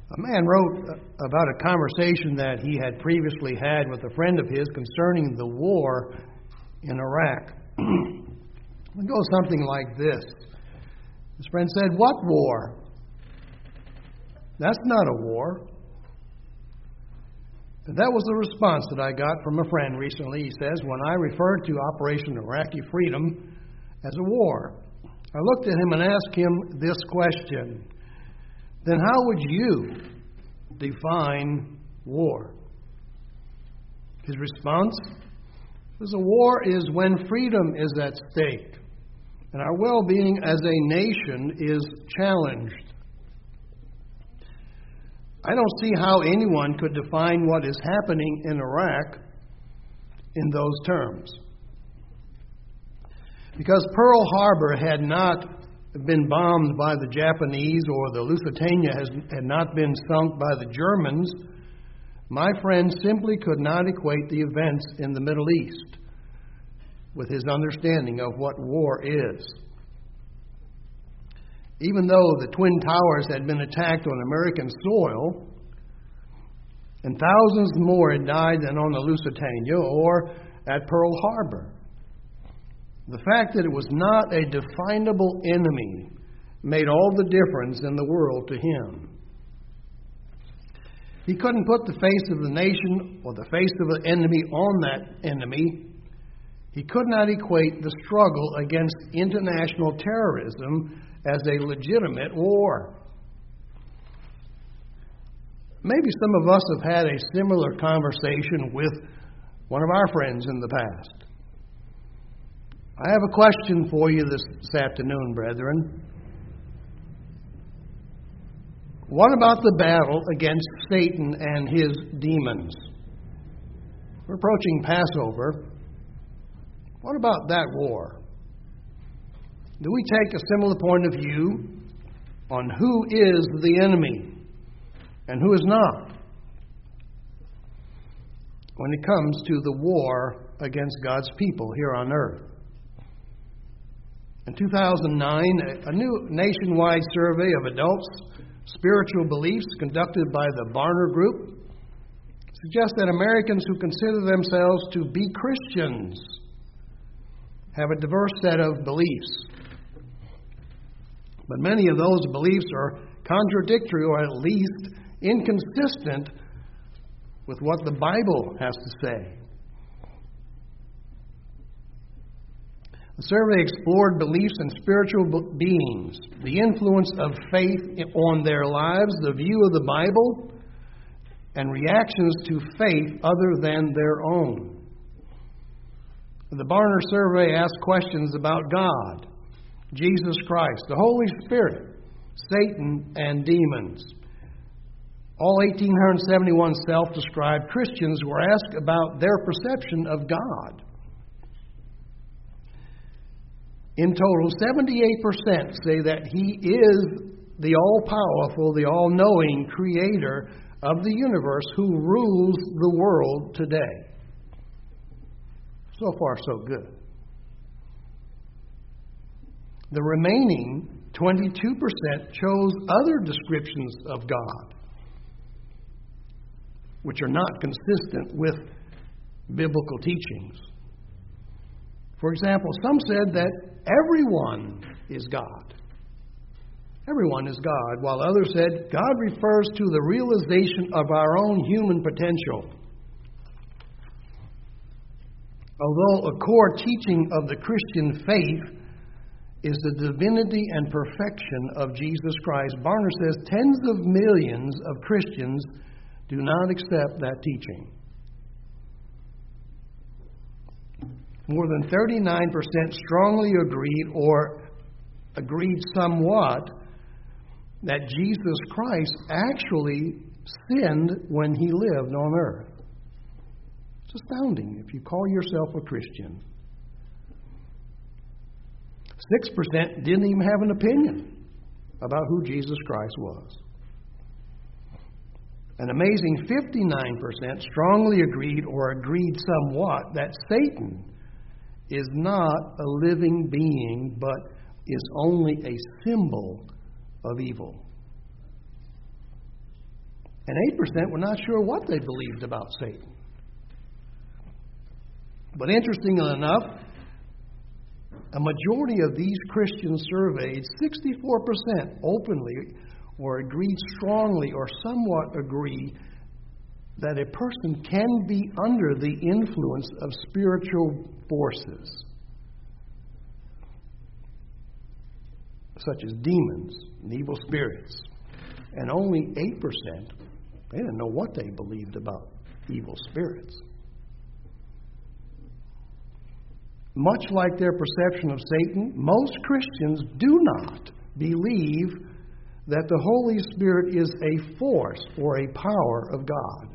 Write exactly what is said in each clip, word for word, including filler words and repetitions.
A man wrote about a conversation that he had previously had with a friend of his concerning the war in Iraq. It goes something like this. His friend said, "What war? That's not a war." And that was the response that I got from a friend recently. He says, when I referred to Operation Iraqi Freedom as a war, I looked at him and asked him this question: then how would you define war? His response was, a war is when freedom is at stake and our well-being as a nation is challenged. I don't see how anyone could define what is happening in Iraq in those terms. Because Pearl Harbor had not been bombed by the Japanese or the Lusitania has, had not been sunk by the Germans, my friend simply could not equate the events in the Middle East with his understanding of what war is. Even though the Twin Towers had been attacked on American soil, and thousands more had died than on the Lusitania or at Pearl Harbor, the fact that it was not a definable enemy made all the difference in the world to him. He couldn't put the face of the nation or the face of the enemy on that enemy. He could not equate the struggle against international terrorism as a legitimate war. Maybe some of us have had a similar conversation with one of our friends in the past. I have a question for you this, this afternoon, brethren. What about the battle against Satan and his demons? We're approaching Passover. What about that war? Do we take a similar point of view on who is the enemy and who is not when it comes to the war against God's people here on earth? In two thousand nine, a new nationwide survey of adults' spiritual beliefs conducted by the Barna Group suggests that Americans who consider themselves to be Christians have a diverse set of beliefs. But many of those beliefs are contradictory or at least inconsistent with what the Bible has to say. The survey explored beliefs in spiritual beings, the influence of faith on their lives, the view of the Bible, and reactions to faith other than their own. The Barna survey asked questions about God, Jesus Christ, the Holy Spirit, Satan, and demons. All one thousand eight hundred seventy-one self-described Christians were asked about their perception of God. In total, seventy-eight percent say that He is the all-powerful, the all-knowing Creator of the universe who rules the world today. So far, so good. The remaining twenty-two percent chose other descriptions of God, which are not consistent with biblical teachings. For example, some said that everyone is God. Everyone is God, while others said God refers to the realization of our own human potential. Although a core teaching of the Christian faith is the divinity and perfection of Jesus Christ, Barna says tens of millions of Christians do not accept that teaching. More than thirty-nine percent strongly agreed or agreed somewhat that Jesus Christ actually sinned when He lived on earth. It's astounding if you call yourself a Christian. six percent didn't even have an opinion about who Jesus Christ was. An amazing fifty-nine percent strongly agreed or agreed somewhat that Satan is not a living being, but is only a symbol of evil. And eight percent were not sure what they believed about Satan. But interestingly enough, a majority of these Christians surveyed, sixty-four percent openly or agreed strongly or somewhat agree that a person can be under the influence of spiritual forces, such as demons and evil spirits. And only eight percent, they didn't know what they believed about evil spirits. Much like their perception of Satan, most Christians do not believe that the Holy Spirit is a force or a power of God.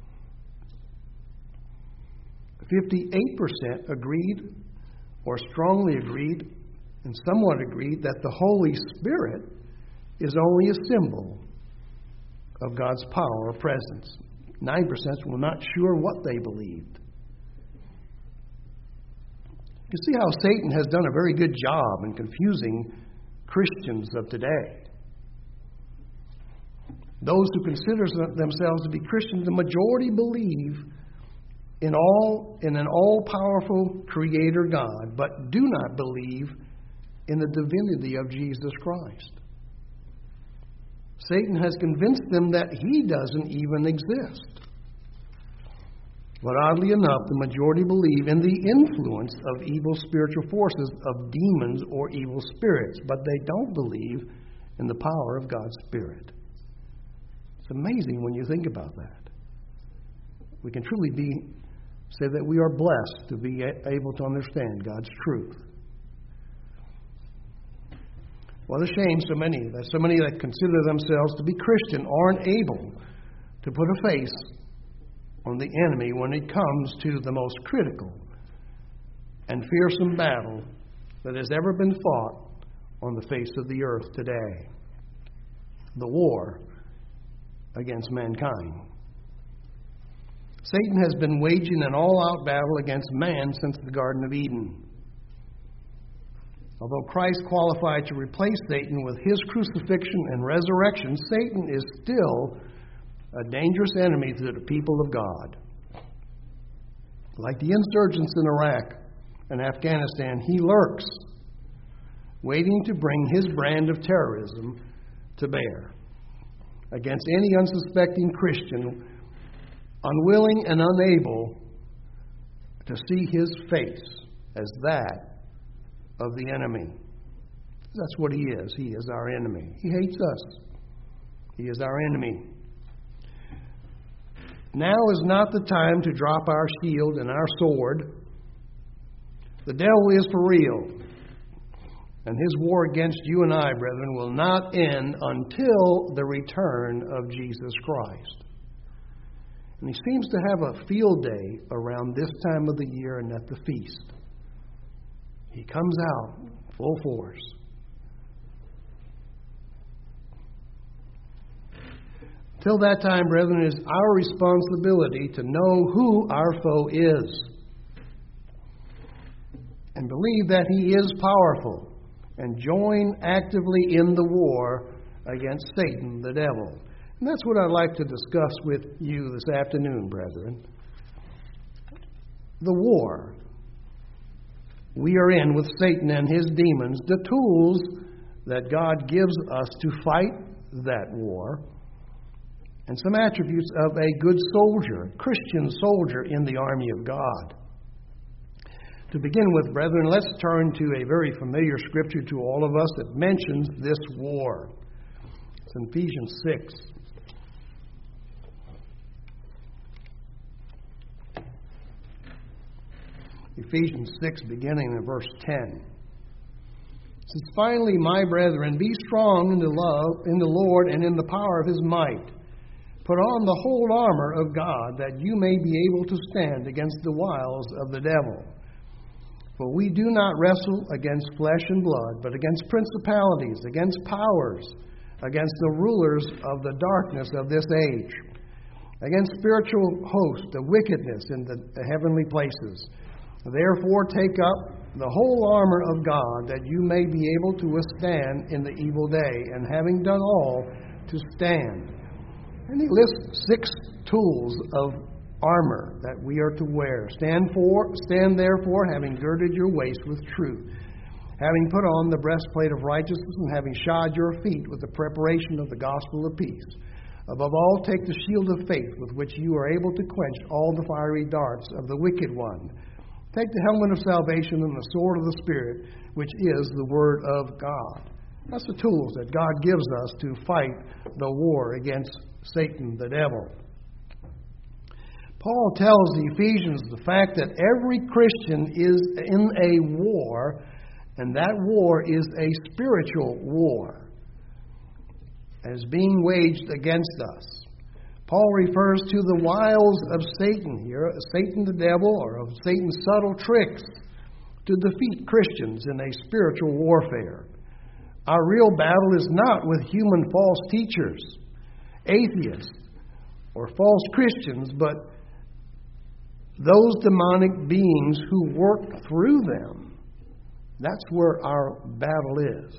fifty-eight percent agreed or strongly agreed and somewhat agreed that the Holy Spirit is only a symbol of God's power or presence. nine percent were not sure what they believed. You see how Satan has done a very good job in confusing Christians of today. Those who consider themselves to be Christians, the majority believe in all in an all-powerful Creator God, but do not believe in the divinity of Jesus Christ. Satan has convinced them that He doesn't even exist. But oddly enough, the majority believe in the influence of evil spiritual forces, of demons or evil spirits, but they don't believe in the power of God's Spirit. It's amazing when you think about that. We can truly be say that we are blessed to be able to understand God's truth. What a shame so many that so many that consider themselves to be Christian aren't able to put a face on the enemy when it comes to the most critical and fearsome battle that has ever been fought on the face of the earth today. The war against mankind. Satan has been waging an all-out battle against man since the Garden of Eden. Although Christ qualified to replace Satan with His crucifixion and resurrection, Satan is still a dangerous enemy to the people of God. Like the insurgents in Iraq and Afghanistan, he lurks, waiting to bring his brand of terrorism to bear against any unsuspecting Christian, unwilling and unable to see his face as that of the enemy. That's what he is. He is our enemy. He hates us. He is our enemy. Now is not the time to drop our shield and our sword. The devil is for real. And his war against you and I, brethren, will not end until the return of Jesus Christ. And he seems to have a field day around this time of the year and at the feast. He comes out full force. Till that time, brethren, it is our responsibility to know who our foe is and believe that he is powerful and join actively in the war against Satan, the devil. And that's what I'd like to discuss with you this afternoon, brethren. The war we are in with Satan and his demons, the tools that God gives us to fight that war, and some attributes of a good soldier, Christian soldier in the army of God. To begin with, brethren, let's turn to a very familiar scripture to all of us that mentions this war. It's in Ephesians six. Ephesians six, beginning in verse ten. It says, "Finally, my brethren, be strong in the love, in the Lord, and in the power of His might. Put on the whole armor of God, that you may be able to stand against the wiles of the devil. For we do not wrestle against flesh and blood, but against principalities, against powers, against the rulers of the darkness of this age, against spiritual hosts of wickedness in the heavenly places. Therefore take up the whole armor of God, that you may be able to withstand in the evil day, and having done all, to stand. And he lists six tools of armor that we are to wear. Stand for, stand therefore, having girded your waist with truth, having put on the breastplate of righteousness, and having shod your feet with the preparation of the gospel of peace. Above all, take the shield of faith, with which you are able to quench all the fiery darts of the wicked one. Take the helmet of salvation and the sword of the Spirit, which is the Word of God. That's the tools that God gives us to fight the war against Satan, the devil. Paul tells the Ephesians the fact that every Christian is in a war, and that war is a spiritual war, as being waged against us. Paul refers to the wiles of Satan here, Satan the devil, or of Satan's subtle tricks to defeat Christians in a spiritual warfare. Our real battle is not with human false teachers, atheists, or false Christians, but those demonic beings who work through them. That's where our battle is.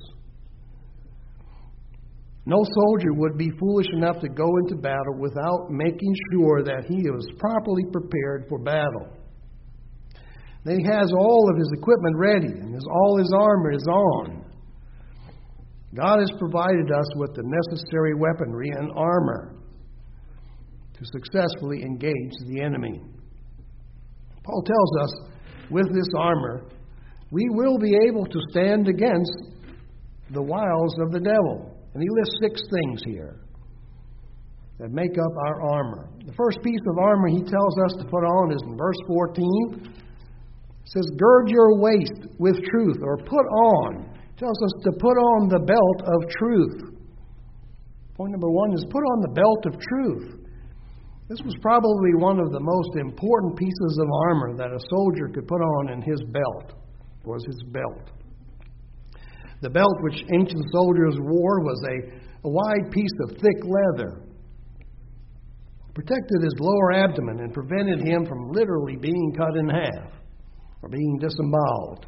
No soldier would be foolish enough to go into battle without making sure that he is properly prepared for battle. That he has all of his equipment ready and his, all his armor is on. God has provided us with the necessary weaponry and armor to successfully engage the enemy. Paul tells us, with this armor, we will be able to stand against the wiles of the devil. And he lists six things here that make up our armor. The first piece of armor he tells us to put on is in verse fourteen. It says, gird your waist with truth, or put on. It tells us to put on the belt of truth. Point number one is put on the belt of truth. This was probably one of the most important pieces of armor that a soldier could put on in his belt, was his belt. The belt which ancient soldiers wore was a, a wide piece of thick leather. It protected his lower abdomen and prevented him from literally being cut in half or being disemboweled.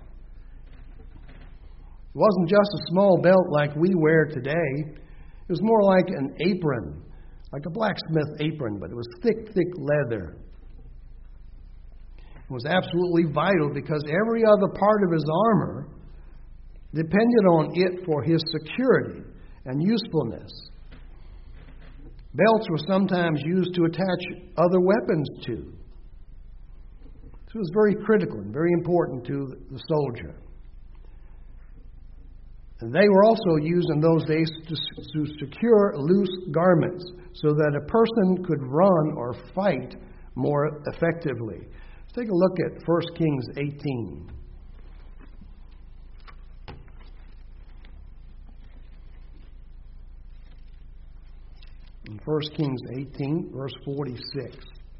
It wasn't just a small belt like we wear today. It was more like an apron, like a blacksmith apron, but it was thick, thick leather. It was absolutely vital because every other part of his armor depended on it for his security and usefulness. Belts were sometimes used to attach other weapons to. So it was very critical and very important to the soldier. And they were also used in those days to, to secure loose garments so that a person could run or fight more effectively. Let's take a look at First Kings eighteen. In First Kings eighteen, verse forty-six.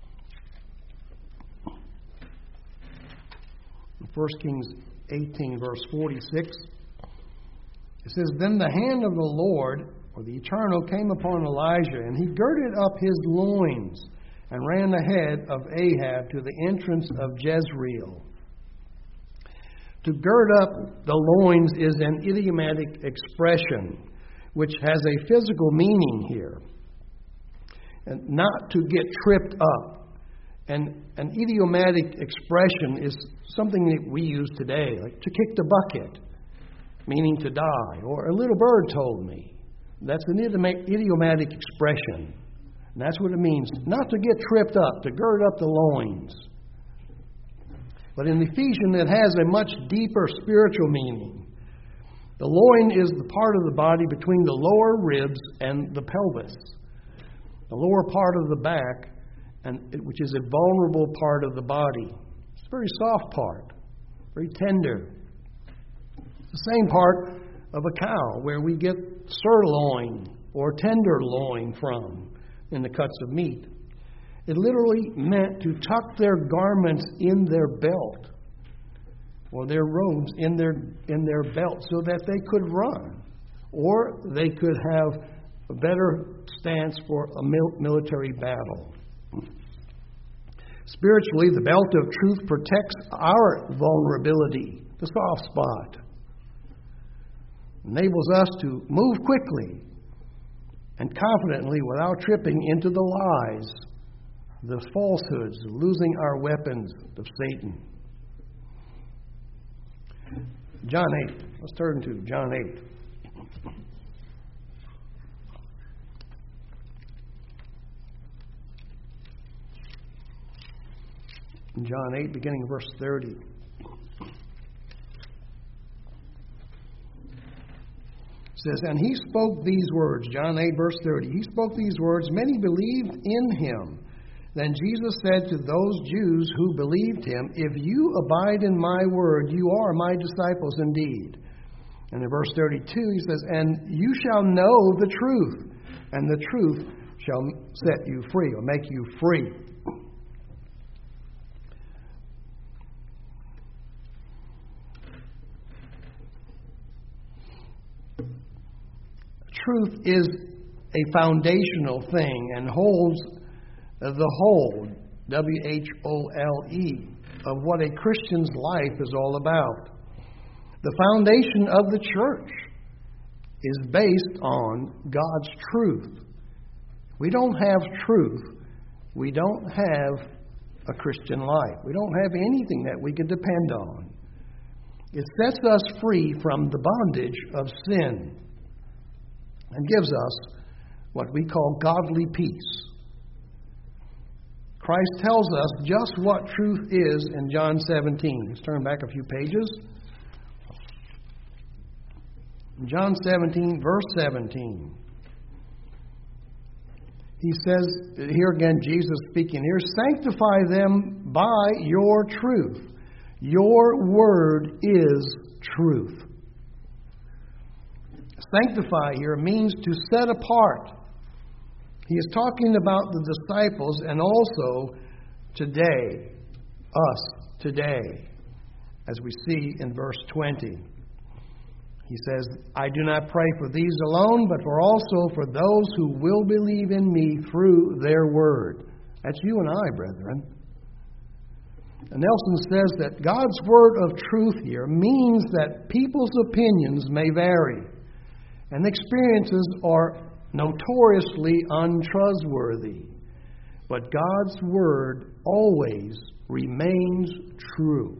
In First Kings eighteen, verse forty-six, it says, then the hand of the Lord, or the Eternal, came upon Elijah, and he girded up his loins and ran ahead of Ahab to the entrance of Jezreel. To gird up the loins is an idiomatic expression which has a physical meaning here. And not to get tripped up. And an idiomatic expression is something that we use today, like to kick the bucket, meaning to die. Or a little bird told me. That's an idiomatic expression. And that's what it means. Not to get tripped up, to gird up the loins. But in Ephesians, it has a much deeper spiritual meaning. The loin is the part of the body between the lower ribs and the pelvis. The lower part of the back, and which is a vulnerable part of the body. It's a very soft part, very tender. It's the same part of a cow where we get sirloin or tenderloin from in the cuts of meat. It literally meant to tuck their garments in their belt or their robes in their in their belt so that they could run or they could have a better stance for a mil- military battle. Spiritually, the belt of truth protects our vulnerability, the soft spot. Enables us to move quickly and confidently without tripping into the lies, the falsehoods, losing our weapons of Satan. John eight. Let's turn to John eight. John eight, beginning of verse thirty. It says, and he spoke these words, John eight, verse thirty. He spoke these words, many believed in him. Then Jesus said to those Jews who believed him, if you abide in my word, you are my disciples indeed. And in verse thirty-two, he says, and you shall know the truth, and the truth shall set you free, or make you free. Truth is a foundational thing and holds the whole, W H O L E, of what a Christian's life is all about. The foundation of the church is based on God's truth. We don't have truth. We don't have a Christian life. We don't have anything that we can depend on. It sets us free from the bondage of sin and gives us what we call godly peace. Christ tells us just what truth is in John seventeen. Let's turn back a few pages. John seventeen, verse seventeen. He says, here again, Jesus speaking here, sanctify them by your truth. Your word is truth. Sanctify here means to set apart. He is talking about the disciples and also today, us today, as we see in verse twenty. He says, I do not pray for these alone, but for also for those who will believe in me through their word. That's you and I, brethren. And Nelson says that God's word of truth here means that people's opinions may vary, and experiences are notoriously untrustworthy. But God's word always remains true.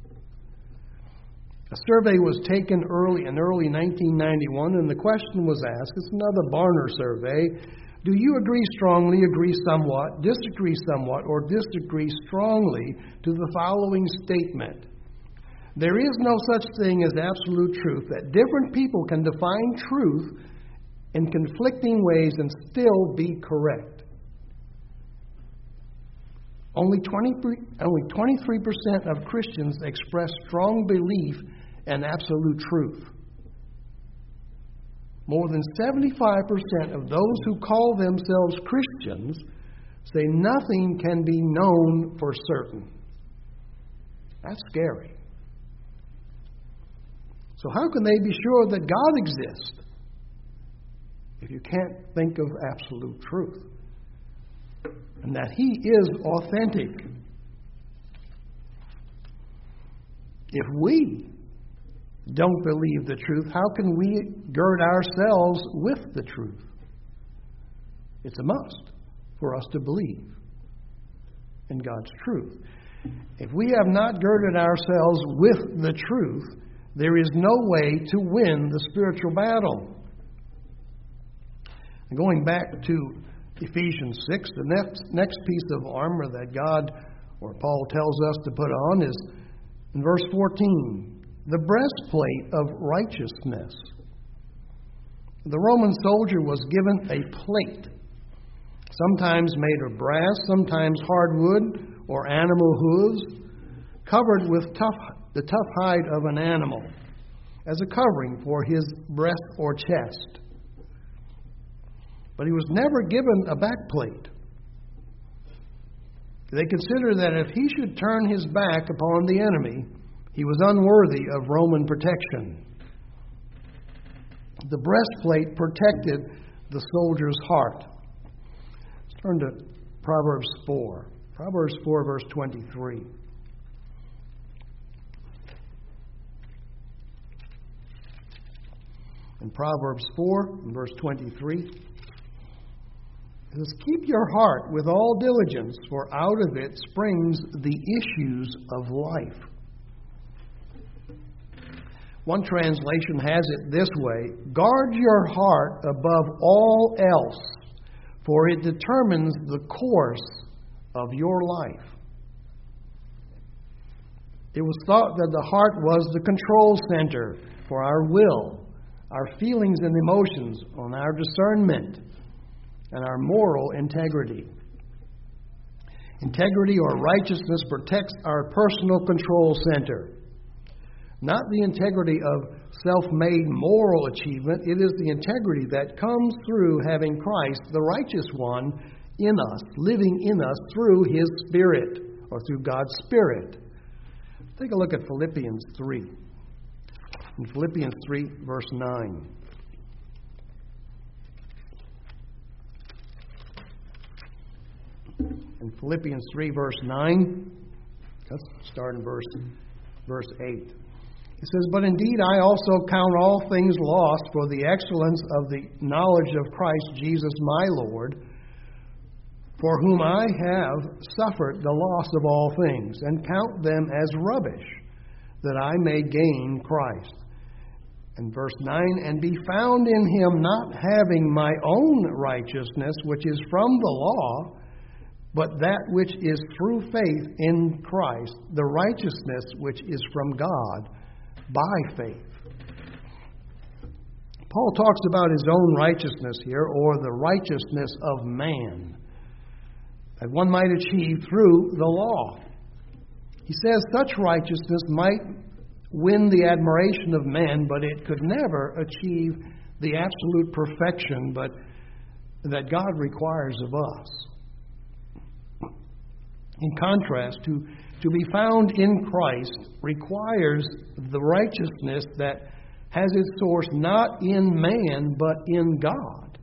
A survey was taken early in early nineteen ninety-one, and the question was asked, it's another Barna survey, do you agree strongly, agree somewhat, disagree somewhat, or disagree strongly to the following statement? There is no such thing as absolute truth, that different people can define truth in conflicting ways and still be correct. Only twenty-three, only twenty-three percent of Christians express strong belief in absolute truth. More than seventy-five percent of those who call themselves Christians say nothing can be known for certain. That's scary. So how can they be sure that God exists if you can't think of absolute truth? And that He is authentic. If we don't believe the truth, how can we gird ourselves with the truth? It's a must for us to believe in God's truth. If we have not girded ourselves with the truth, there is no way to win the spiritual battle. And going back to Ephesians six, the next, next piece of armor that God or Paul tells us to put on is in verse fourteen, the breastplate of righteousness. The Roman soldier was given a plate, sometimes made of brass, sometimes hardwood or animal hooves, covered with tough, the tough hide of an animal as a covering for his breast or chest. But he was never given a backplate. They considered that if he should turn his back upon the enemy, he was unworthy of Roman protection. The breastplate protected the soldier's heart. Let's turn to Proverbs four. Proverbs four, verse twenty-three. In Proverbs four, verse twenty-three, It says, keep your heart with all diligence, for out of it springs the issues of life. One translation has it this way: guard your heart above all else, for it determines the course of your life. It was thought that the heart was the control center for our will, our feelings and emotions, on our discernment, and our moral integrity. Integrity or righteousness protects our personal control center. Not the integrity of self-made moral achievement. It is the integrity that comes through having Christ, the righteous one, in us, living in us through His Spirit, or through God's Spirit. Take a look at Philippians three. In Philippians three, verse nine. In Philippians three, verse nine, let's start in verse, verse eight. It says, but indeed I also count all things lost for the excellence of the knowledge of Christ Jesus my Lord, for whom I have suffered the loss of all things, and count them as rubbish, that I may gain Christ. And verse nine, and be found in Him, not having my own righteousness, which is from the law, but that which is through faith in Christ, the righteousness which is from God by faith. Paul talks about his own righteousness here, or the righteousness of man, that one might achieve through the law. He says such righteousness might win the admiration of men, but it could never achieve the absolute perfection but that God requires of us. In contrast, to, to be found in Christ requires the righteousness that has its source not in man, but in God.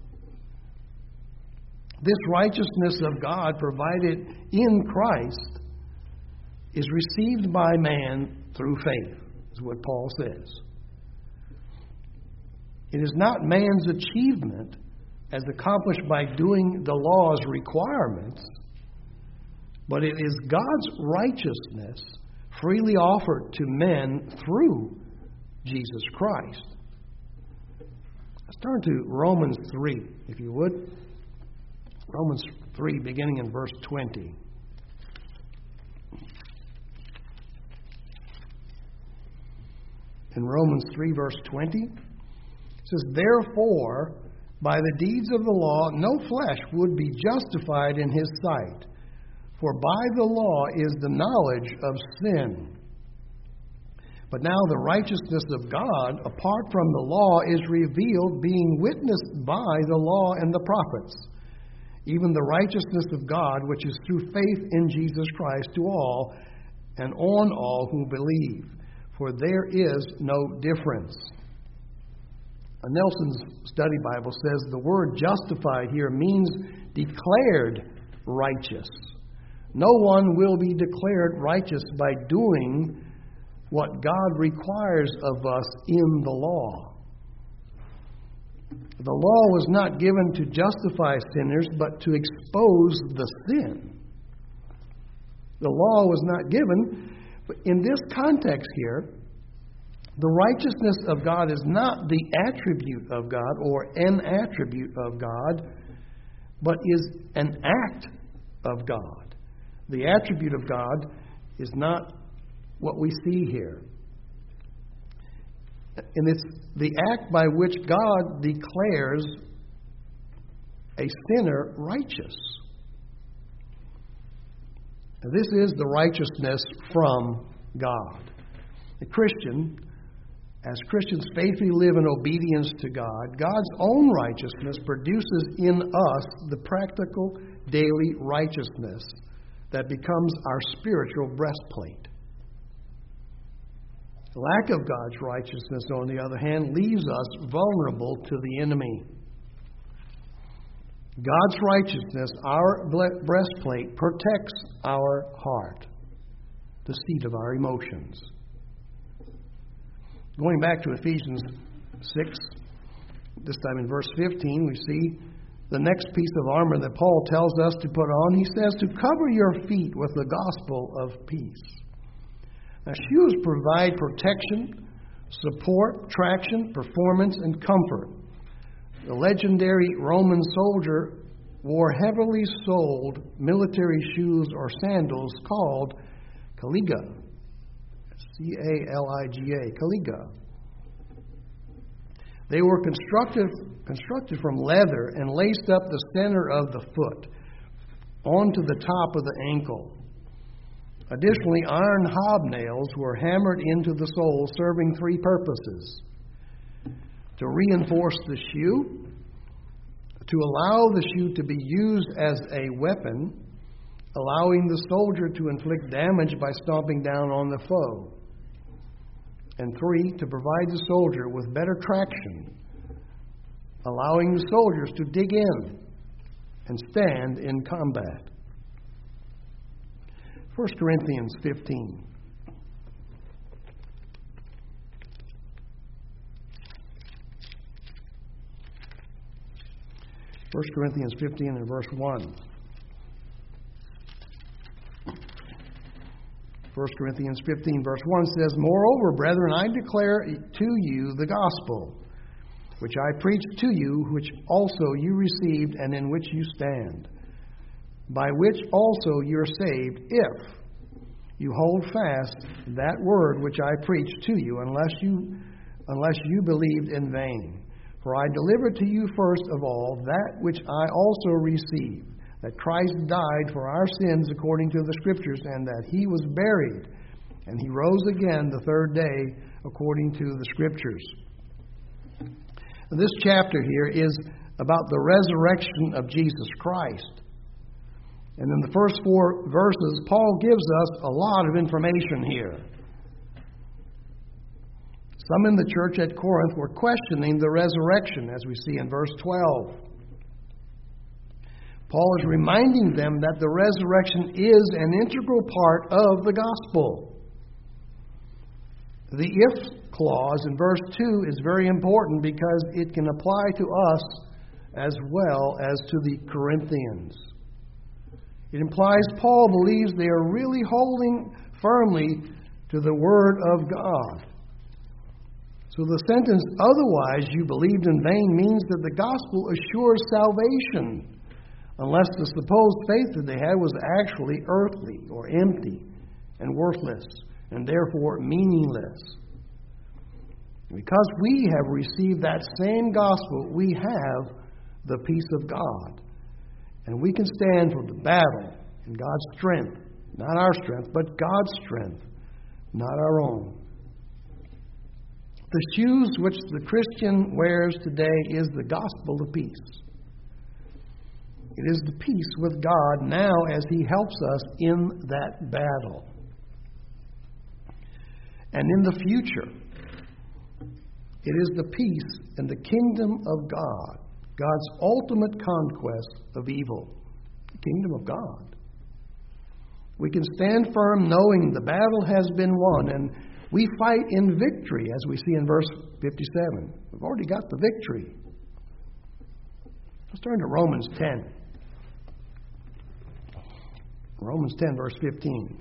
This righteousness of God provided in Christ is received by man through faith, is what Paul says. It is not man's achievement as accomplished by doing the law's requirements, but it is God's righteousness freely offered to men through Jesus Christ. Let's turn to Romans three, if you would. Romans three, beginning in verse twenty. In Romans three, verse twenty, it says, therefore, by the deeds of the law, no flesh would be justified in his sight. For by the law is the knowledge of sin. But now the righteousness of God, apart from the law, is revealed, being witnessed by the law and the prophets, even the righteousness of God, which is through faith in Jesus Christ to all and on all who believe. For there is no difference. A Nelson's Study Bible says the word justified here means declared righteous. No one will be declared righteous by doing what God requires of us in the law. The law was not given to justify sinners, but to expose the sin. The law was not given, but in this context here, the righteousness of God is not the attribute of God or an attribute of God, but is an act of God. The attribute of God is not what we see here. And it's the act by which God declares a sinner righteous. And this is the righteousness from God. The Christian, as Christians faithfully live in obedience to God, God's own righteousness produces in us the practical daily righteousness that becomes our spiritual breastplate. The lack of God's righteousness, on the other hand, leaves us vulnerable to the enemy. God's righteousness, our breastplate, protects our heart, the seat of our emotions. Going back to Ephesians six, this time in verse fifteen, we see the next piece of armor that Paul tells us to put on. He says to cover your feet with the gospel of peace. Now, shoes provide protection, support, traction, performance, and comfort. The legendary Roman soldier wore heavily soled military shoes or sandals called caliga. C A L I G A, caliga. They were constructed, constructed from leather and laced up the center of the foot onto the top of the ankle. Additionally, iron hobnails were hammered into the sole, serving three purposes: to reinforce the shoe, to allow the shoe to be used as a weapon, allowing the soldier to inflict damage by stomping down on the foe, and three, to provide the soldier with better traction, allowing the soldiers to dig in and stand in combat. First Corinthians fifteen. First Corinthians fifteen and verse one. First Corinthians fifteen, verse one says, "Moreover, brethren, I declare to you the gospel, which I preached to you, which also you received, and in which you stand, by which also you are saved, if you hold fast that word which I preached to you, unless you unless you believed in vain. For I delivered to you first of all that which I also received, that Christ died for our sins according to the Scriptures, and that He was buried, and He rose again the third day according to the Scriptures." This chapter here is about the resurrection of Jesus Christ. And in the first four verses, Paul gives us a lot of information here. Some in the church at Corinth were questioning the resurrection, as we see in verse twelve. Paul is reminding them that the resurrection is an integral part of the gospel. The if clause in verse two is very important because it can apply to us as well as to the Corinthians. It implies Paul believes they are really holding firmly to the Word of God. So the sentence, "otherwise you believed in vain," means that the gospel assures salvation, unless the supposed faith that they had was actually earthly or empty and worthless, and therefore meaningless. Because we have received that same gospel, we have the peace of God. And we can stand for the battle in God's strength. Not our strength, but God's strength, not our own. The shoes which the Christian wears today is the gospel of peace. It is the peace with God now as He helps us in that battle. And in the future, it is the peace and the kingdom of God, God's ultimate conquest of evil, the kingdom of God. We can stand firm knowing the battle has been won, and we fight in victory, as we see in verse fifty-seven. We've already got the victory. Let's turn to Romans ten. Romans ten, verse fifteen.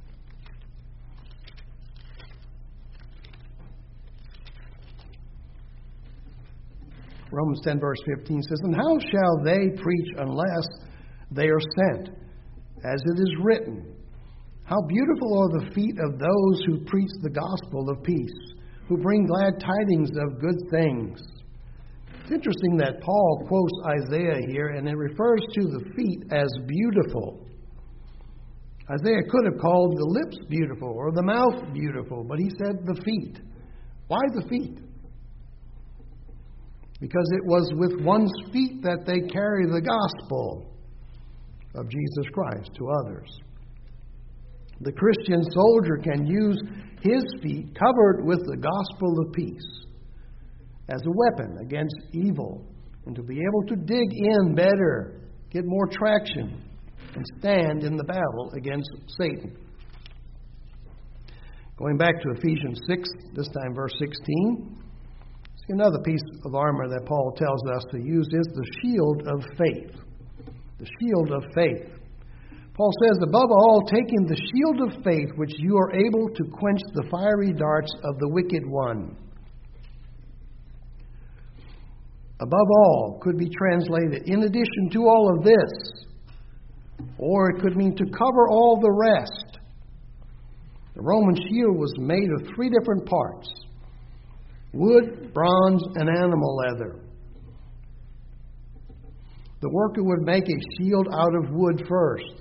Romans ten, verse fifteen says, "And how shall they preach unless they are sent? As it is written, how beautiful are the feet of those who preach the gospel of peace, who bring glad tidings of good things." It's interesting that Paul quotes Isaiah here, and it refers to the feet as beautiful. Isaiah could have called the lips beautiful or the mouth beautiful, but he said the feet. Why the feet? Because it was with one's feet that they carry the gospel of Jesus Christ to others. The Christian soldier can use his feet covered with the gospel of peace as a weapon against evil, and to be able to dig in better, get more traction, and stand in the battle against Satan. Going back to Ephesians six, this time verse sixteen. Another piece of armor that Paul tells us to use is the shield of faith. The shield of faith. Paul says, above all, taking the shield of faith, which you are able to quench the fiery darts of the wicked one. Above all could be translated in addition to all of this, or it could mean to cover all the rest. The Roman shield was made of three different parts: wood, bronze, and animal leather. The worker would make a shield out of wood first,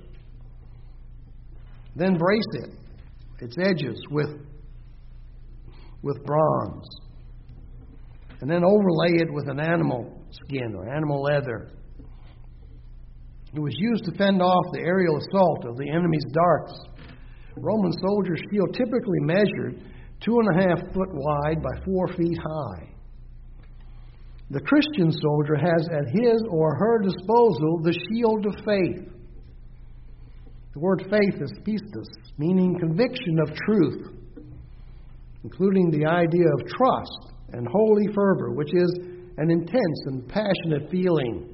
then brace it, its edges, with, with bronze, and then overlay it with an animal skin or animal leather. It was used to fend off the aerial assault of the enemy's darts. Roman soldiers' shield typically measured two and a half foot wide by four feet high. The Christian soldier has at his or her disposal the shield of faith. The word faith is pistis, meaning conviction of truth, including the idea of trust and holy fervor, which is an intense and passionate feeling.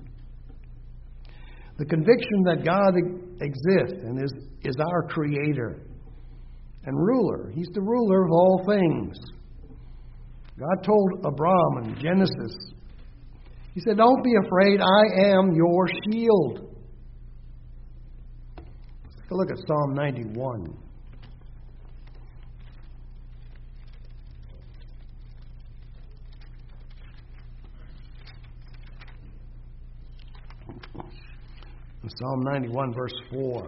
The conviction that God exists and is, is our creator and ruler. He's the ruler of all things. God told Abram in Genesis, He said, don't be afraid, I am your shield. Let's take a look at Psalm ninety-one. Psalm ninety-one, verse four.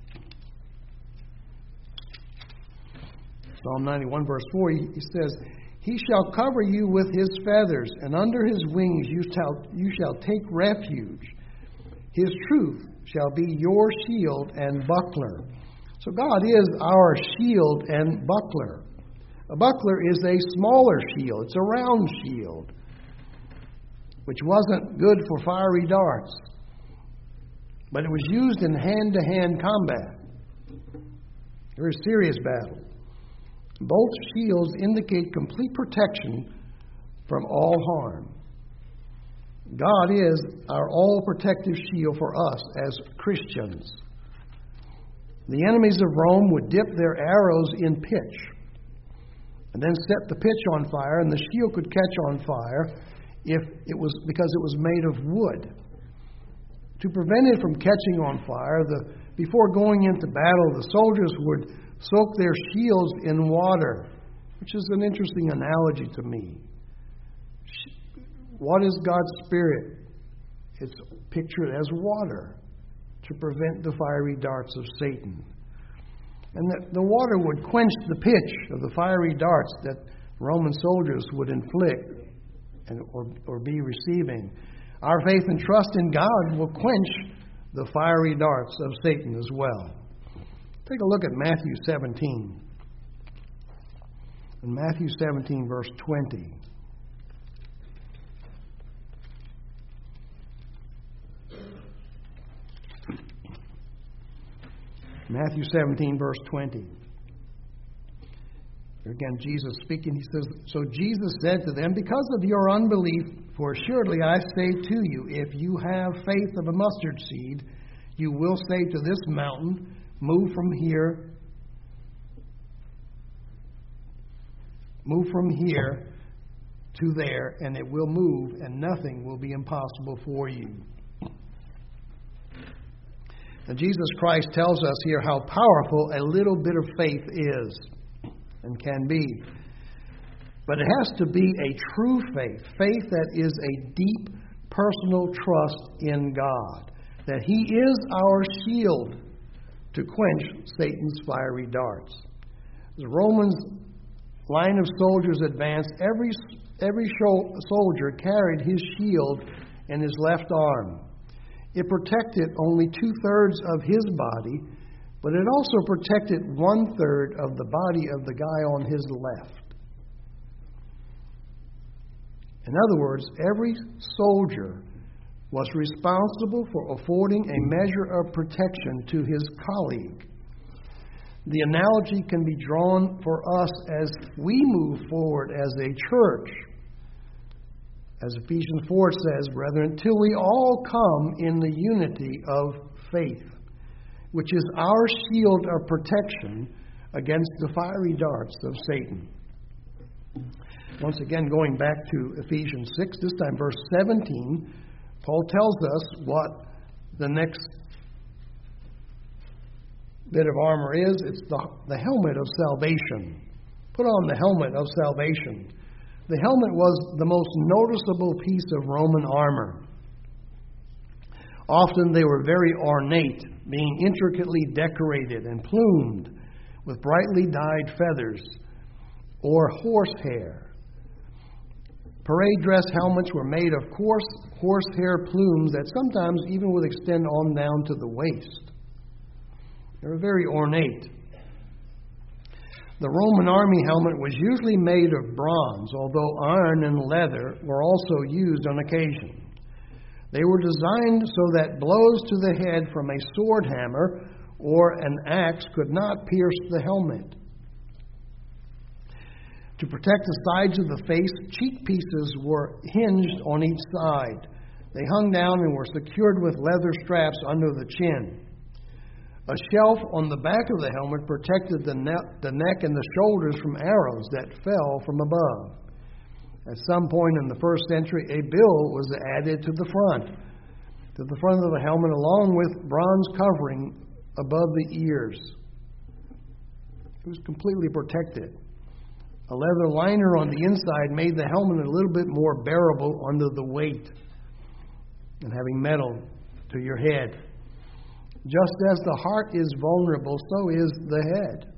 Psalm ninety-one, verse four, he says, He shall cover you with His feathers, and under His wings you shall, you shall take refuge. His truth shall be your shield and buckler. So God is our shield and buckler. A buckler is a smaller shield. It's a round shield, which wasn't good for fiery darts, but it was used in hand-to-hand combat. Very serious battle. Both shields indicate complete protection from all harm. God is our all-protective shield for us as Christians. The enemies of Rome would dip their arrows in pitch and then set the pitch on fire, and the shield could catch on fire if it was because it was made of wood. To prevent it from catching on fire, the, before going into battle, the soldiers would soak their shields in water, which is an interesting analogy to me. What is God's Spirit? It's pictured as water to prevent the fiery darts of Satan. And that the water would quench the pitch of the fiery darts that Roman soldiers would inflict and, or, or be receiving. Our faith and trust in God will quench the fiery darts of Satan as well. Take a look at Matthew seventeen. In Matthew seventeen, verse twenty. Matthew seventeen, verse twenty. Here again, Jesus speaking, He says, So Jesus said to them, Because of your unbelief, for assuredly I say to you, if you have faith of a mustard seed, you will say to this mountain, Move from here, move from here to there, and it will move, and nothing will be impossible for you. Now, Jesus Christ tells us here how powerful a little bit of faith is and can be. But it has to be a true faith, faith that is a deep personal trust in God, that He is our shield to quench Satan's fiery darts. The Romans' line of soldiers advanced. Every, every soldier carried his shield in his left arm. It protected only two-thirds of his body, but it also protected one-third of the body of the guy on his left. In other words, every soldier was responsible for affording a measure of protection to his colleague. The analogy can be drawn for us as we move forward as a church. As Ephesians four says, brethren, till we all come in the unity of faith, which is our shield of protection against the fiery darts of Satan. Once again, going back to Ephesians six, this time verse seventeen, Paul tells us what the next bit of armor is. It's the, the helmet of salvation. Put on the helmet of salvation. The helmet was the most noticeable piece of Roman armor. Often they were very ornate, being intricately decorated and plumed with brightly dyed feathers or horsehair. Parade dress helmets were made of coarse horsehair plumes that sometimes even would extend on down to the waist. They were very ornate. The Roman army helmet was usually made of bronze, although iron and leather were also used on occasion. They were designed so that blows to the head from a sword hammer or an axe could not pierce the helmet. To protect the sides of the face, cheek pieces were hinged on each side. They hung down and were secured with leather straps under the chin. A shelf on the back of the helmet protected the, ne- the neck and the shoulders from arrows that fell from above. At some point in the first century, a bill was added to the front, to the front of the helmet, along with bronze covering above the ears. It was completely protected. A leather liner on the inside made the helmet a little bit more bearable under the weight and having metal to your head. Just as the heart is vulnerable, so is the head.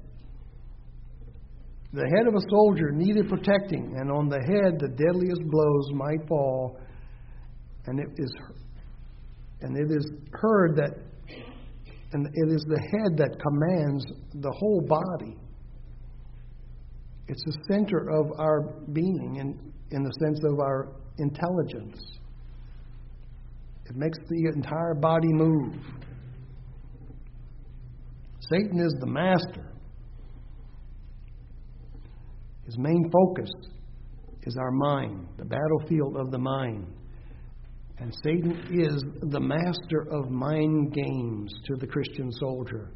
The head of a soldier needed protecting, and on the head the deadliest blows might fall, and it is and it is heard that and it is the head that commands the whole body. It's the center of our being in, in the sense of our intelligence. It makes the entire body move. Satan is the master. His main focus is our mind, the battlefield of the mind. And Satan is the master of mind games to the Christian soldier.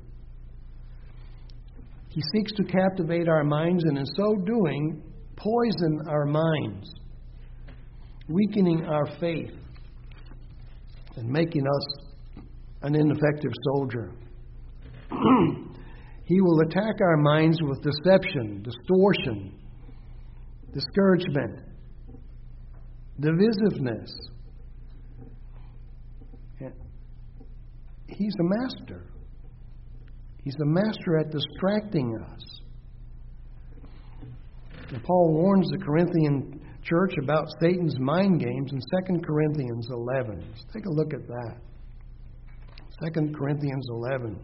He seeks to captivate our minds and in so doing, poison our minds, weakening our faith and making us an ineffective soldier. He will attack our minds with deception, distortion, discouragement, divisiveness. He's a master. He's a master at distracting us. And Paul warns the Corinthian church about Satan's mind games in Second Corinthians eleven. Let's take a look at that. Second Corinthians eleven.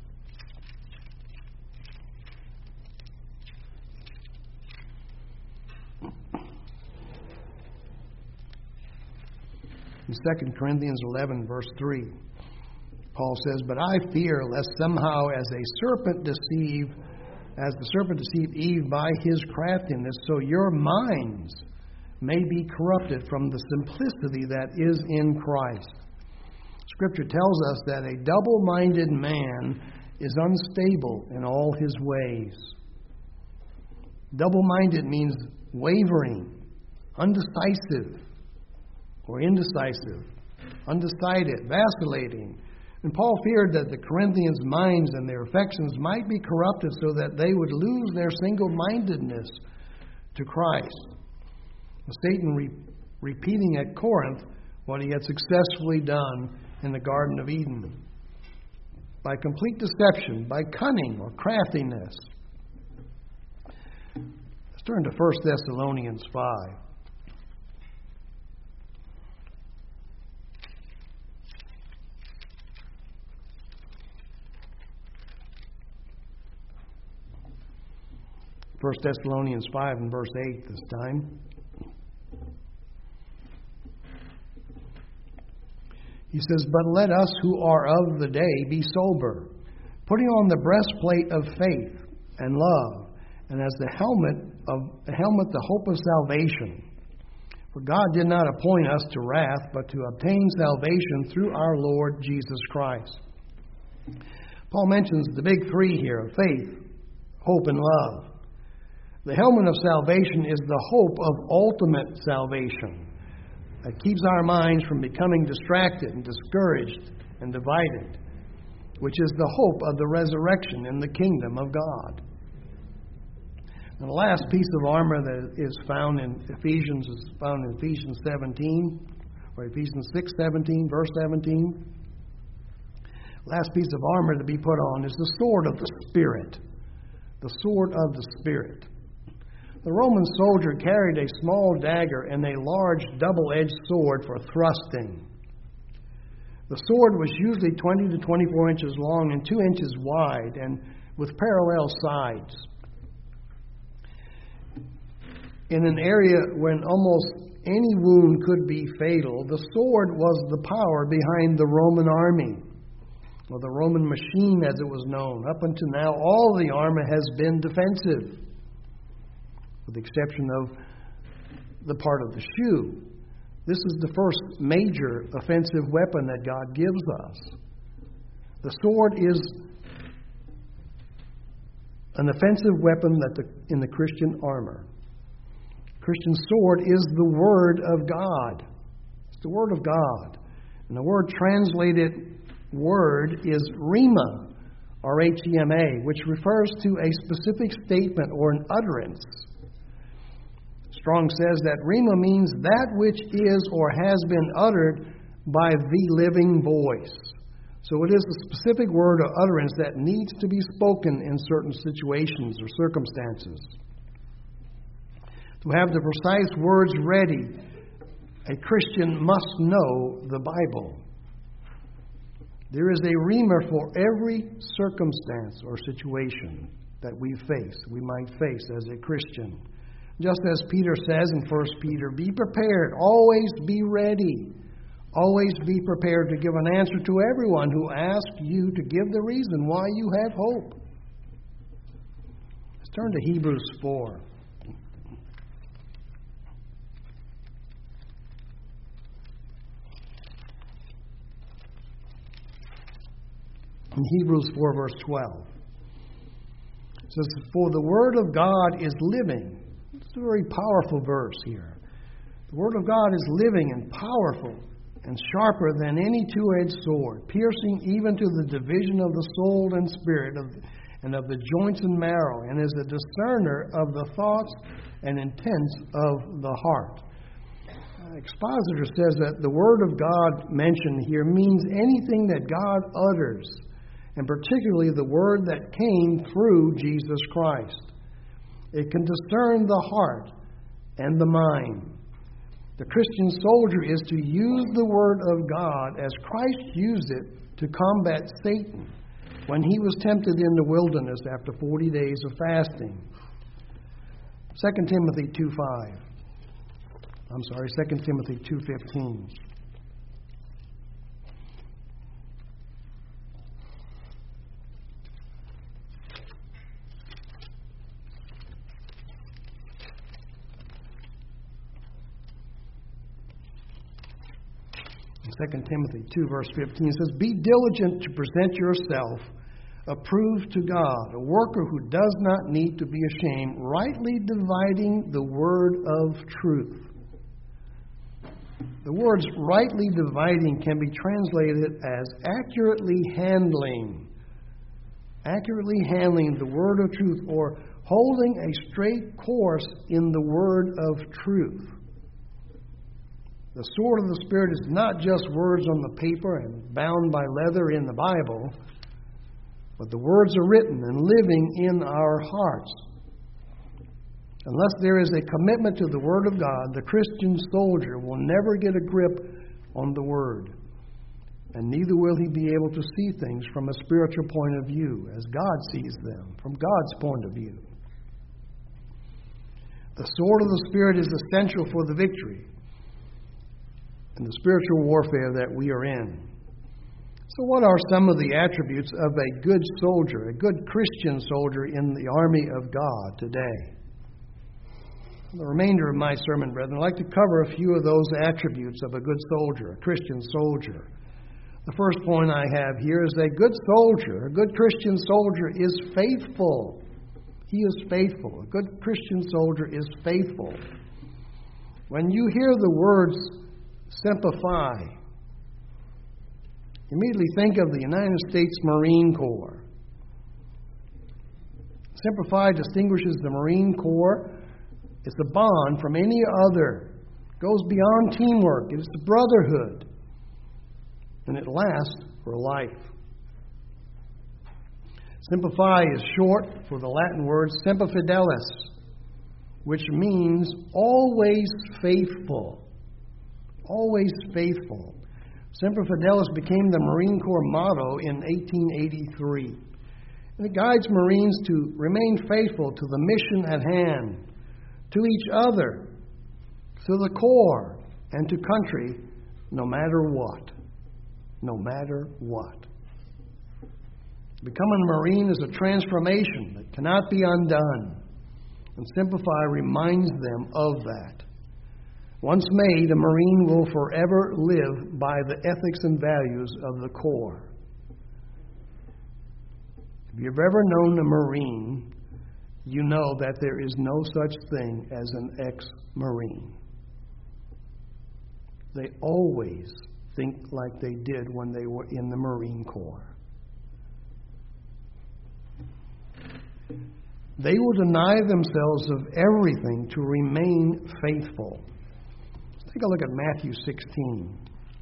In Second Corinthians eleven, verse three, Paul says, "But I fear lest somehow as a serpent deceive, as the serpent deceived Eve by his craftiness, so your minds may be corrupted from the simplicity that is in Christ." Scripture tells us that a double-minded man is unstable in all his ways. Double-minded means wavering, undecisive, or indecisive, undecided, vacillating. And Paul feared that the Corinthians' minds and their affections might be corrupted so that they would lose their single-mindedness to Christ. Satan re- repeating at Corinth what he had successfully done in the Garden of Eden. By complete deception, by cunning or craftiness. Let's turn to First Thessalonians five. First Thessalonians five and verse eight this time. He says, "But let us who are of the day be sober, putting on the breastplate of faith and love, and as the helmet of the helmet the hope of salvation. For God did not appoint us to wrath, but to obtain salvation through our Lord Jesus Christ. Paul mentions the big three here of faith, hope, and love. The helmet of salvation is the hope of ultimate salvation that keeps our minds from becoming distracted and discouraged and divided, which is the hope of the resurrection in the kingdom of God. And the last piece of armor that is found in Ephesians is found in Ephesians seventeen, or Ephesians six seventeen, verse seventeen. Last piece of armor to be put on is the sword of the Spirit. The sword of the Spirit. The Roman soldier carried a small dagger and a large double-edged sword for thrusting. The sword was usually twenty to twenty-four inches long and two inches wide, and with parallel sides. In an area when almost any wound could be fatal, the sword was the power behind the Roman army, or the Roman machine as it was known. Up until now, all the armor has been defensive, with the exception of the part of the shoe. This is the first major offensive weapon that God gives us. The sword is an offensive weapon that the, in the Christian armor. Christian sword is the Word of God. It's the Word of God. And the word translated word is rhema, R H E M A, which refers to a specific statement or an utterance. Strong says that rhema means that which is or has been uttered by the living voice. So it is a specific word or utterance that needs to be spoken in certain situations or circumstances. To have the precise words ready, a Christian must know the Bible. There is a rhema for every circumstance or situation that we face, we might face as a Christian. Just as Peter says in First Peter, be prepared, always be ready. Always be prepared to give an answer to everyone who asks you to give the reason why you have hope. Let's turn to Hebrews four. In Hebrews four, verse twelve. It says, for the word of God is living. It's a very powerful verse here. The Word of God is living and powerful and sharper than any two-edged sword, piercing even to the division of the soul and spirit of, and of the joints and marrow, and is a discerner of the thoughts and intents of the heart. Uh, Expositor says that the Word of God mentioned here means anything that God utters, and particularly the Word that came through Jesus Christ. It can discern the heart and the mind. The Christian soldier is to use the Word of God as Christ used it to combat Satan when he was tempted in the wilderness after forty days of fasting. Second Timothy two five. I'm sorry, Second Timothy two fifteen. Second Timothy two, verse fifteen, says, be diligent to present yourself approved to God, a worker who does not need to be ashamed, rightly dividing the word of truth. The words rightly dividing can be translated as accurately handling. Accurately handling the word of truth, or holding a straight course in the word of truth. The sword of the Spirit is not just words on the paper and bound by leather in the Bible, but the words are written and living in our hearts. Unless there is a commitment to the Word of God, the Christian soldier will never get a grip on the Word. And neither will he be able to see things from a spiritual point of view, as God sees them, from God's point of view. The sword of the Spirit is essential for the victory and the spiritual warfare that we are in. So what are some of the attributes of a good soldier, a good Christian soldier in the army of God today? The remainder of my sermon, brethren, I'd like to cover a few of those attributes of a good soldier, a Christian soldier. The first point I have here is a good soldier, a good Christian soldier is faithful. He is faithful. A good Christian soldier is faithful. When you hear the words Semper Fi, immediately think of the United States Marine Corps. Semper Fi distinguishes the Marine Corps. It's a bond from any other. It goes beyond teamwork. It's a brotherhood. And it lasts for life. Semper Fi is short for the Latin word Semper Fidelis, which means always faithful. Always faithful. Semper Fidelis became the Marine Corps motto in eighteen eighty-three. And it guides Marines to remain faithful to the mission at hand, to each other, to the Corps, and to country, no matter what. No matter what. Becoming a Marine is a transformation that cannot be undone. And Semper Fi reminds them of that. Once made, a Marine will forever live by the ethics and values of the Corps. If you've ever known a Marine, you know that there is no such thing as an ex-Marine. They always think like they did when they were in the Marine Corps. They will deny themselves of everything to remain faithful. Let's take a look at Matthew sixteen.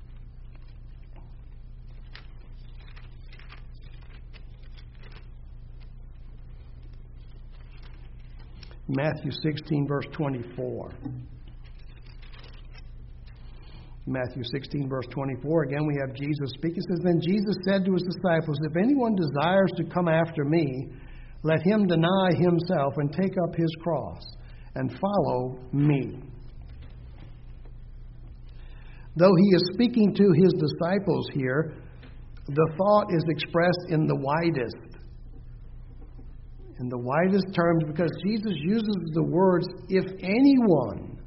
Matthew sixteen, verse twenty-four. Matthew sixteen, verse twenty-four. Again, we have Jesus speaking. It says, Then Jesus said to his disciples, If anyone desires to come after me, let him deny himself and take up his cross and follow me. Though he is speaking to his disciples here, the thought is expressed in the widest. In the widest terms, because Jesus uses the words, if anyone.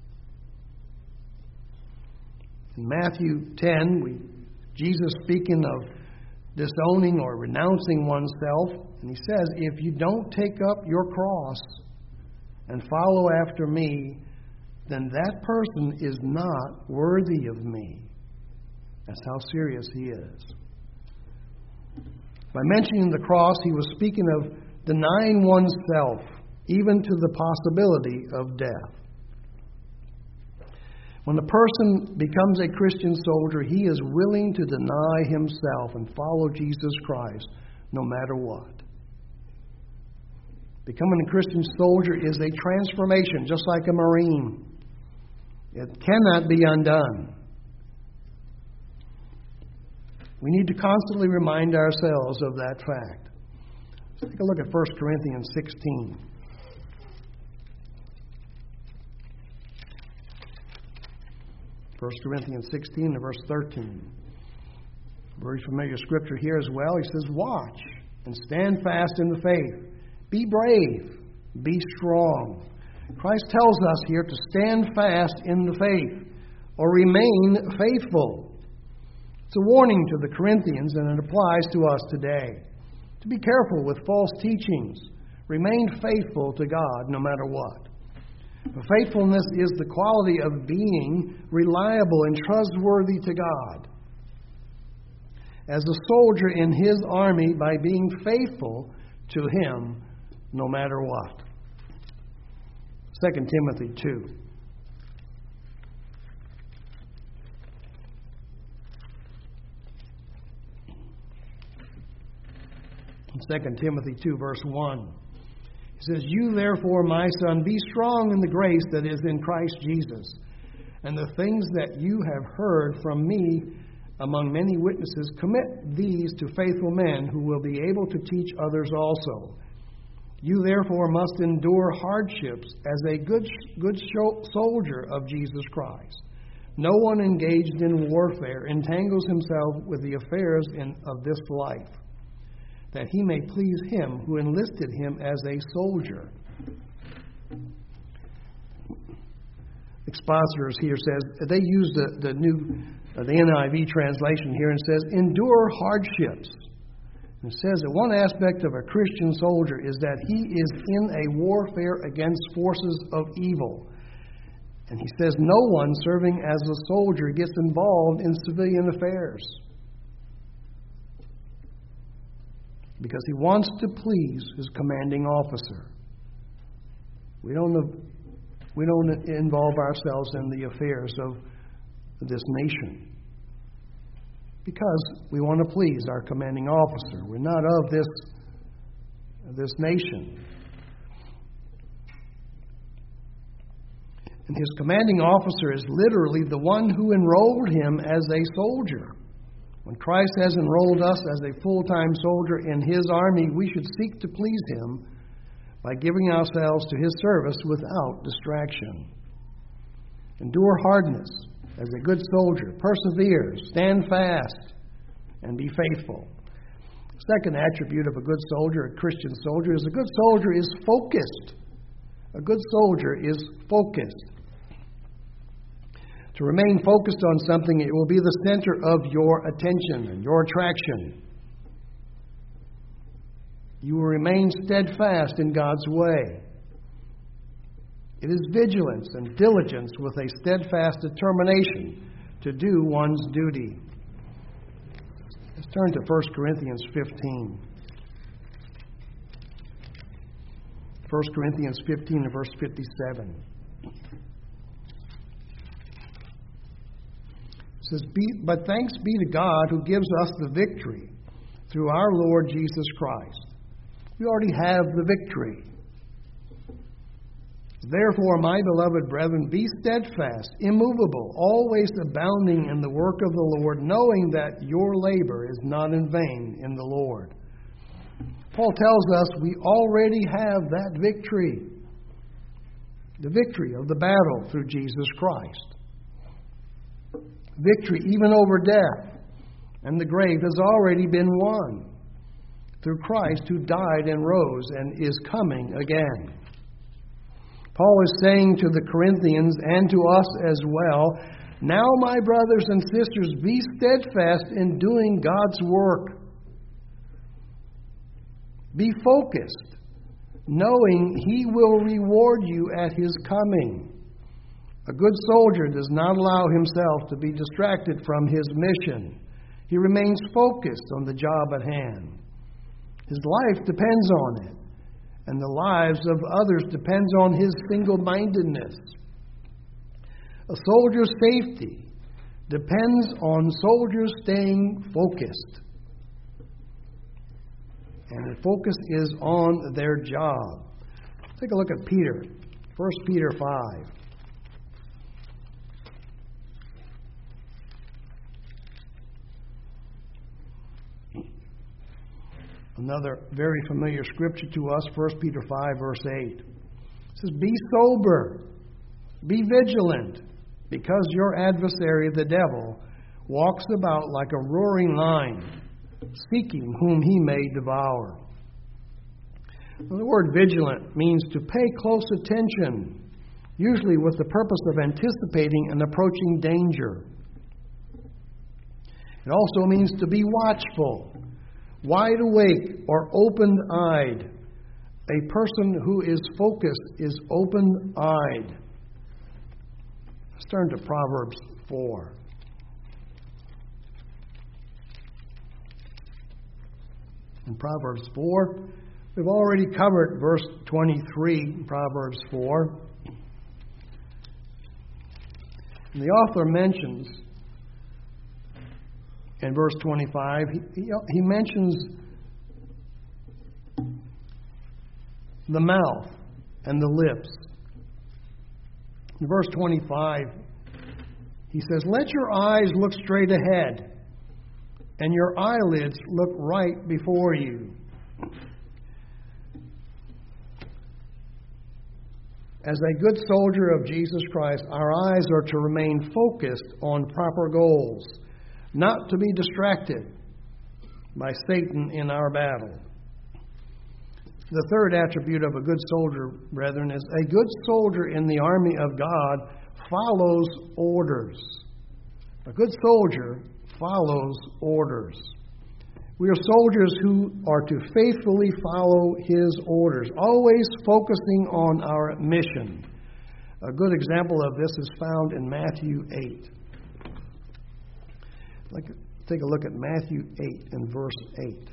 In Matthew ten, we, Jesus speaking of disowning or renouncing oneself, and he says, if you don't take up your cross and follow after me, then that person is not worthy of me. That's how serious he is. By mentioning the cross, he was speaking of denying oneself, even to the possibility of death. When a person becomes a Christian soldier, he is willing to deny himself and follow Jesus Christ, no matter what. Becoming a Christian soldier is a transformation, just like a Marine. It cannot be undone. We need to constantly remind ourselves of that fact. Let's take a look at First Corinthians sixteen. First Corinthians sixteen and verse thirteen. Very familiar scripture here as well. He says, Watch and stand fast in the faith. Be brave. Be strong. Christ tells us here to stand fast in the faith or remain faithful. It's a warning to the Corinthians, and it applies to us today. To be careful with false teachings. Remain faithful to God no matter what. But faithfulness is the quality of being reliable and trustworthy to God. As a soldier in his army, by being faithful to him no matter what. Second Timothy two. Second Timothy two, verse one. It says, You therefore, my son, be strong in the grace that is in Christ Jesus. And the things that you have heard from me among many witnesses, commit these to faithful men who will be able to teach others also. You therefore must endure hardships as a good, good soldier of Jesus Christ. No one engaged in warfare entangles himself with the affairs in, of this life, that he may please him who enlisted him as a soldier. expositors here says, they use the, the new, uh, the N I V translation here and says, endure hardships. And it says that one aspect of a Christian soldier is that he is in a warfare against forces of evil. And he says no one serving as a soldier gets involved in civilian affairs, because he wants to please his commanding officer. We don't, we don't involve ourselves in the affairs of this nation because we want to please our commanding officer. We're not of this, this nation. And his commanding officer is literally the one who enrolled him as a soldier. When Christ has enrolled us as a full-time soldier in His army, we should seek to please Him by giving ourselves to His service without distraction. Endure hardness as a good soldier. Persevere, stand fast, and be faithful. The second attribute of a good soldier, a Christian soldier, is a good soldier is focused. A good soldier is focused. To remain focused on something, it will be the center of your attention and your attraction. You will remain steadfast in God's way. It is vigilance and diligence with a steadfast determination to do one's duty. Let's turn to First Corinthians fifteen. First Corinthians fifteen and verse fifty-seven. It says, but thanks be to God who gives us the victory through our Lord Jesus Christ. We already have the victory. Therefore, my beloved brethren, be steadfast, immovable, always abounding in the work of the Lord, knowing that your labor is not in vain in the Lord. Paul tells us we already have that victory. The victory of the battle through Jesus Christ. Victory even over death and the grave has already been won through Christ, who died and rose and is coming again. Paul is saying to the Corinthians and to us as well, now, my brothers and sisters, be steadfast in doing God's work. Be focused, knowing He will reward you at His coming. A good soldier does not allow himself to be distracted from his mission. He remains focused on the job at hand. His life depends on it, and the lives of others depends on his single-mindedness. A soldier's safety depends on soldiers staying focused. And the focus is on their job. Take a look at Peter, First Peter five. Another very familiar scripture to us, First Peter five, verse eight. It says, be sober, be vigilant, because your adversary, the devil, walks about like a roaring lion, seeking whom he may devour. Now, the word vigilant means to pay close attention, usually with the purpose of anticipating an approaching danger. It also means to be watchful, wide awake or open-eyed. A person who is focused is open-eyed. Let's turn to Proverbs four. In Proverbs four, we've already covered verse twenty-three, Proverbs four. And the author mentions in verse twenty-five, he, he, he mentions the mouth and the lips. In verse twenty-five, he says, let your eyes look straight ahead, and your eyelids look right before you. As a good soldier of Jesus Christ, our eyes are to remain focused on proper goals, not to be distracted by Satan in our battle. The third attribute of a good soldier, brethren, is a good soldier in the army of God follows orders. A good soldier follows orders. We are soldiers who are to faithfully follow His orders, always focusing on our mission. A good example of this is found in Matthew eight. I'd like to take a look at Matthew eight and verse eight.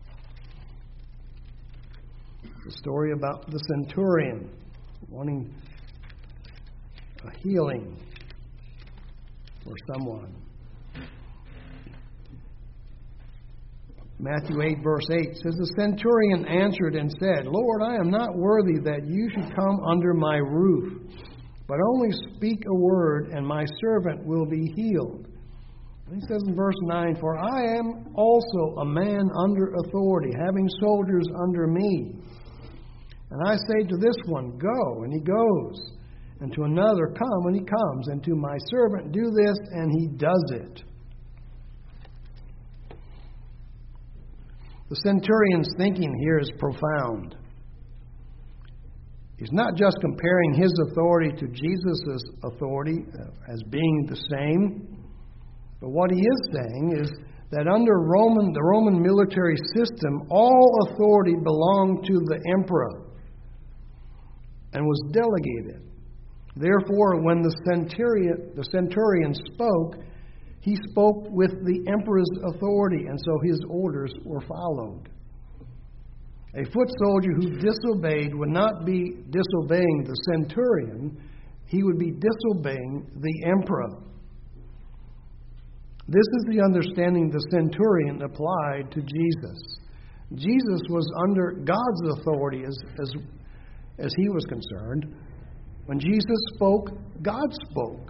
The story about the centurion wanting a healing for someone. Matthew eight, verse eight says, "The centurion answered and said, Lord, I am not worthy that you should come under my roof, but only speak a word, and my servant will be healed." And he says in verse nine, "For I am also a man under authority, having soldiers under me. And I say to this one, go, and he goes. And to another, come, and he comes. And to my servant, do this, and he does it." The centurion's thinking here is profound. He's not just comparing his authority to Jesus' authority as being the same, but what he is saying is that under Roman, the Roman military system, all authority belonged to the emperor and was delegated. Therefore, when the centurion, the centurion spoke, he spoke with the emperor's authority, and so his orders were followed. A foot soldier who disobeyed would not be disobeying the centurion, he would be disobeying the emperor. This is the understanding the centurion applied to Jesus. Jesus was under God's authority as, as, as he was concerned. When Jesus spoke, God spoke.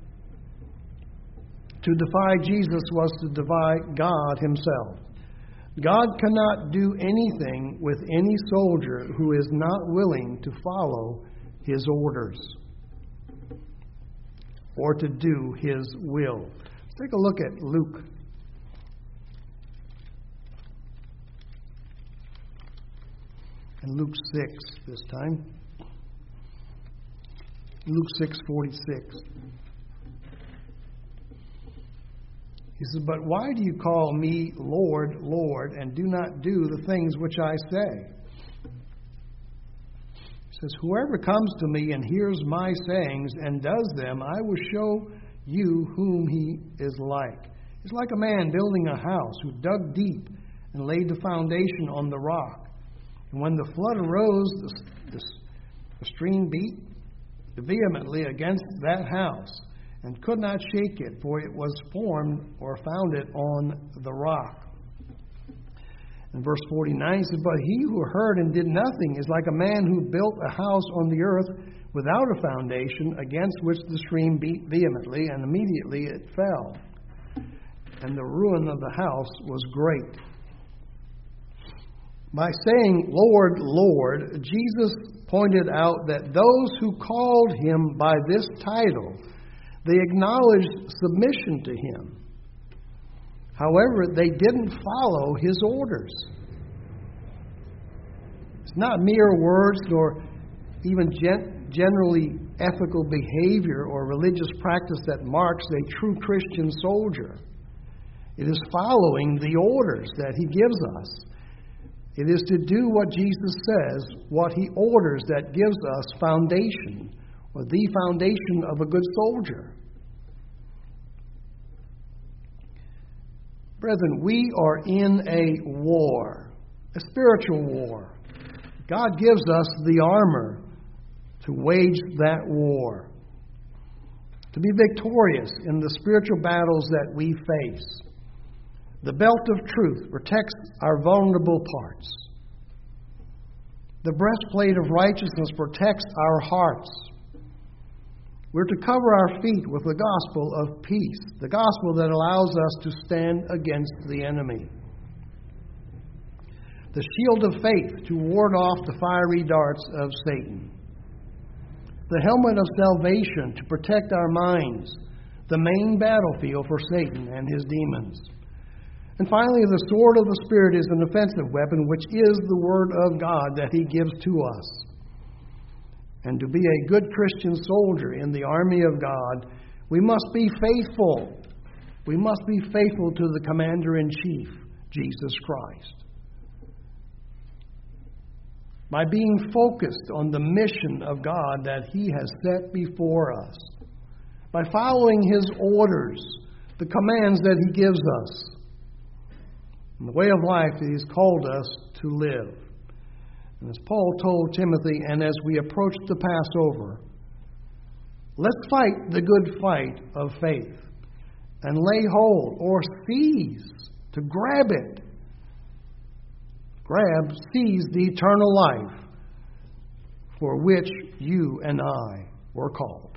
To defy Jesus was to defy God himself. God cannot do anything with any soldier who is not willing to follow his orders or to do his will. Let's take a look at Luke. And Luke six this time. Luke six forty-six. He says, "But why do you call me Lord, Lord, and do not do the things which I say?" He says, "Whoever comes to me and hears my sayings and does them, I will show you whom he is like. He's like a man building a house who dug deep and laid the foundation on the rock. And when the flood arose, the, the, the stream beat vehemently against that house, and could not shake it, for it was formed or founded on the rock." In verse forty-nine, it says, "But he who heard and did nothing is like a man who built a house on the earth without a foundation, against which the stream beat vehemently, and immediately it fell. And the ruin of the house was great." By saying, "Lord, Lord," Jesus pointed out that those who called him by this title, they acknowledged submission to him. However, they didn't follow his orders. It's not mere words nor even gen- generally ethical behavior or religious practice that marks a true Christian soldier. It is following the orders that he gives us. It is to do what Jesus says, what he orders, that gives us foundation, or the foundation of a good soldier. Brethren, we are in a war, a spiritual war. God gives us the armor to wage that war, to be victorious in the spiritual battles that we face. The belt of truth protects our vulnerable parts. The breastplate of righteousness protects our hearts. We're to cover our feet with the gospel of peace, the gospel that allows us to stand against the enemy. The shield of faith to ward off the fiery darts of Satan. The helmet of salvation to protect our minds, the main battlefield for Satan and his demons. And finally, the sword of the Spirit is an offensive weapon, which is the Word of God that he gives to us. And to be a good Christian soldier in the army of God, we must be faithful. We must be faithful to the Commander-in-Chief, Jesus Christ. By being focused on the mission of God that He has set before us. By following His orders, the commands that He gives us. And the way of life that He has called us to live. And as Paul told Timothy, and as we approach the Passover, let's fight the good fight of faith and lay hold or seize, to grab it. Grab, seize the eternal life for which you and I were called.